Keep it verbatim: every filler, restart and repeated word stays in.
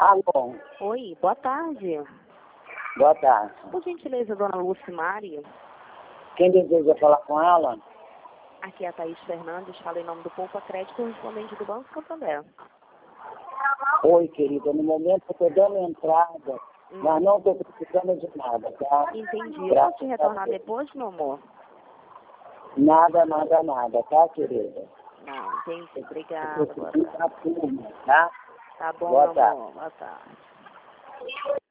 Alô, Oi, boa tarde. boa tarde. Por gentileza, dona Lucimari, Quem deseja falar com ela? aqui é a Thaís Fernandes, fala em nome do Poupa Crédito, correspondente do Banco Santander. Oi, querida, no momento eu estou dando entrada, Hum. mas não estou precisando de nada, tá? Entendi. Eu Graças posso te a retornar Deus. depois, meu amor? Nada, nada, nada, tá, querida? Não, entendi. Eu Obrigada. Boa preciso tarde. da turma, tá? Tá bom, Boa meu tarde. amor. Boa tarde.